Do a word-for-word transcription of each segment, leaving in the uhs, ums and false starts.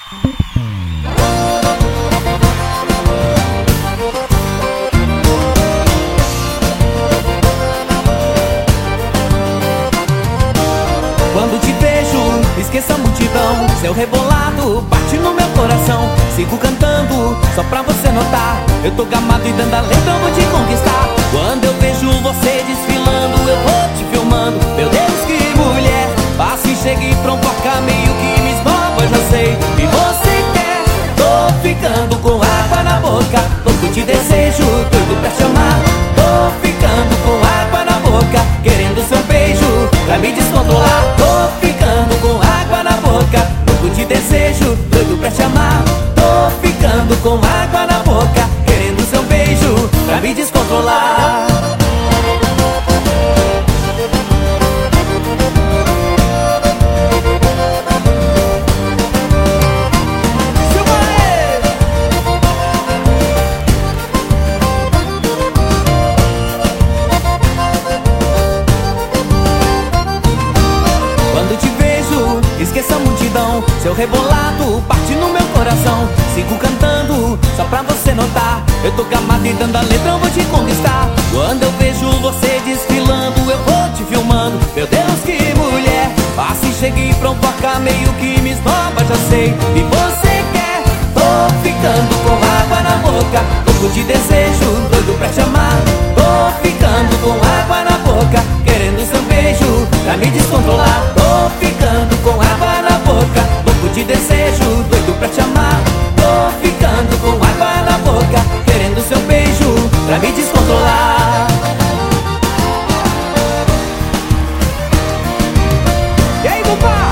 Quando te vejo, esqueça a multidão. Seu rebolado bate no meu coração. Sigo cantando, só pra você notar. Eu tô gamado e dando a letra, eu vou te conquistar. Quando eu vejo você desfilando, eu vou te filmando. Meu Deus, que mulher. Passe, chegue, provoca, meio que me esnoba, já sei. E você quer? Tô ficando com água na boca. Louco de desejo, doido pra te amar. Tô ficando com água na boca, querendo seu beijo pra me descontrolar. Tô ficando com água na boca, louco de desejo, doido pra te amar. Tô ficando com água na boca, querendo seu beijo pra me descontrolar. Esqueça a multidão, seu rebolado bate no meu coração. Sigo cantando, só pra você notar. Eu tô gamado e dando a letra, eu vou te conquistar. Quando eu vejo você desfilando, eu vou te filmando. Meu Deus, que mulher. Passe, chegue e provoca, meio que me esnoba, já sei. E você quer? Tô ficando com água na boca, louco de desejo, doido pra te amar. Tô ficando com água na boca, querendo seu beijo pra me descontrolar. Tô ficando com água na boca, louco de desejo, doido pra te amar. Tô ficando com água na boca, querendo seu beijo pra me descontrolar. E aí, Bupá?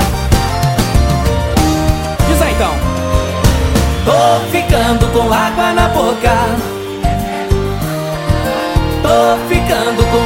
Diz aí então. Tô ficando com água na boca, tô ficando com